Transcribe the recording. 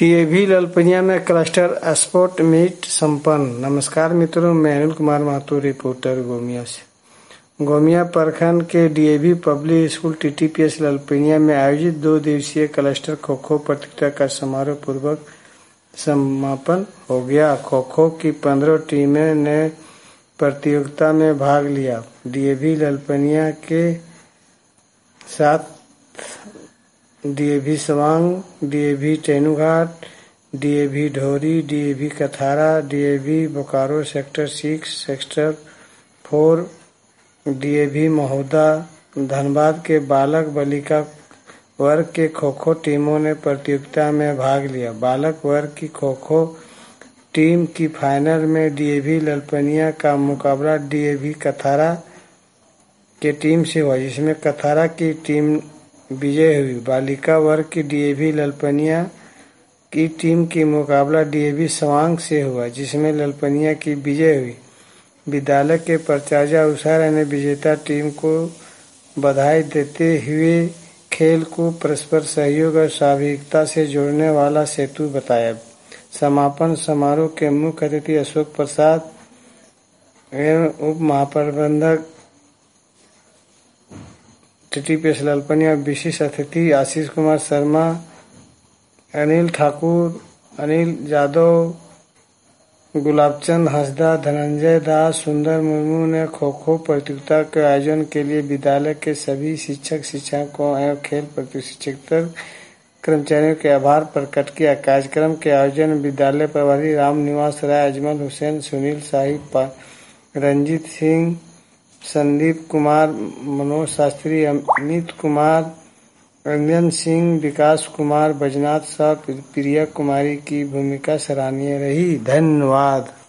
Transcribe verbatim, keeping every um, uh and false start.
TAV Lalpania में cluster sport meet संपन्न। नमस्कार मित्रों, मैं अनिल कुमार महतो, रिपोर्टर गोमिया से। गोमिया प्रखंड के DAV public school TTPS Lalpania में आयोजित दो दिवसीय क्लस्टर खो खो प्रतियोगिता का समारोह पूर्वक समापन हो गया। खो खो की पंद्रह टीमें ने प्रतियोगिता में भाग लिया। डीएवी ललपनिया के साथ DAV Sawang, DAV Tenughat, DAV Dhori, DAV Kathara, DAV Bokaro sector six, sector four, DAV Mahoda, Dhanbad के बालक बालिका वर्ग के खो खो टीमों ने प्रतियोगिता में भाग लिया। बालक वर्ग की खो खो टीम की फाइनल में डीएवी ललपनिया का मुकाबला डीएवी कथारा के टीम से हुआ, जिसमें कथारा की टीम विजय हुई। बालिका वर्ग की डीएवी ललपनिया की टीम की मुकाबला डीएवी सवांग से हुआ, जिसमें ललपनिया की विजय हुई। विद्यालय के प्राचार्य उषा ने विजेता टीम को बधाई देते हुए खेल को परस्पर सहयोग और स्वाभाविकता से जोड़ने वाला सेतु बताया। समापन समारोह के मुख्य अतिथि अशोक प्रसाद एवं उप महाप्रबंधक टीटीपीएस ललपनिया, विशिष्ट अतिथि आशीष कुमार शर्मा, अनिल ठाकुर, अनिल यादव, गुलाबचंद हंसदा, धनंजय दास, सुंदर मुर्मू ने खो खो प्रतियोगिता के आयोजन के लिए विद्यालय के सभी शिक्षक शिक्षकों एवं खेल प्रशिक्षक कर्मचारियों के आभार प्रकट किया। कार्यक्रम के आयोजन विद्यालय प्रभारी राम निवास राय, अजमल हुसैन, सुनील साहिब, रंजीत सिंह, संदीप कुमार, मनोज शास्त्री, अमित कुमार, रंजन सिंह, विकास कुमार, बैजनाथ साहब, प्रिया कुमारी की भूमिका सराहनीय रही। धन्यवाद।